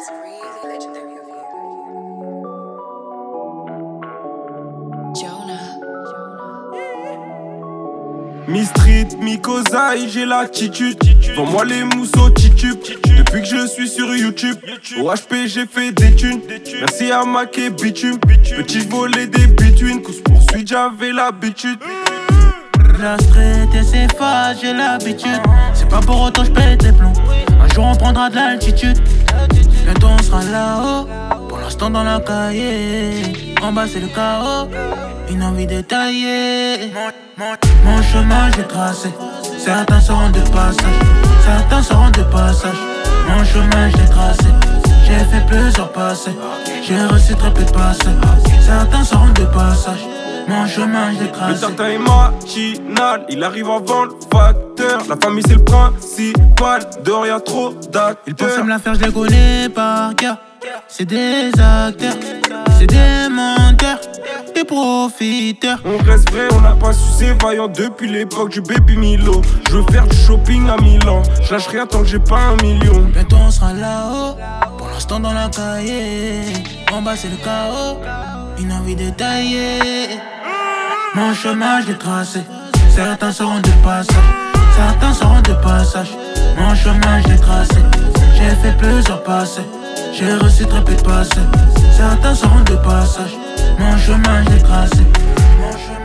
is really legendary of you. Jonah. Mi-street, mi-cosaille, j'ai l'attitude. Vends-moi les mousseaux titubes. Depuis que je suis sur YouTube, au HP j'ai fait des thunes. Merci à Mac et Bitume. Petit volet des bituines, course poursuite j'avais l'habitude. La street et ses phases, j'ai l'habitude. C'est pas pour autant j'pète les plombs. Un jour on prendra de l'altitude. Bientôt on sera là-haut. Pour l'instant dans la cahier. En bas c'est le chaos. Une envie détaillée. Mon chemin j'ai tracé. Certains seront de passage. Certains seront de passage. Mon chemin j'ai tracé. J'ai fait plusieurs passés. J'ai reçu très peu de passés. Certains seront de passage. Mon chemin j'ai tracé. Le tartin est machinal, il arrive avant le facteur. La famille c'est le principal, dehors y'a trop d'acteurs. Ils pensent me la faire, je les connais par cœur. C'est des acteurs, c'est des menteurs, des profiteurs. On reste vrai, on n'a pas su, c'est vaillant depuis l'époque du baby Milo. Je veux faire du shopping à Milan, je lâche rien tant que j'ai pas 1 million. Bientôt on sera là-haut, pour l'instant dans la cahier. En bas c'est le chaos, une envie détaillée. Mon chemin j'ai tracé, certains seront de passage. Certains seront de passage, mon chemin j'ai tracé. J'ai fait plusieurs passés, j'ai reçu très peu de passés. Certains seront de passage, mon chemin j'ai tracé. Mon chemin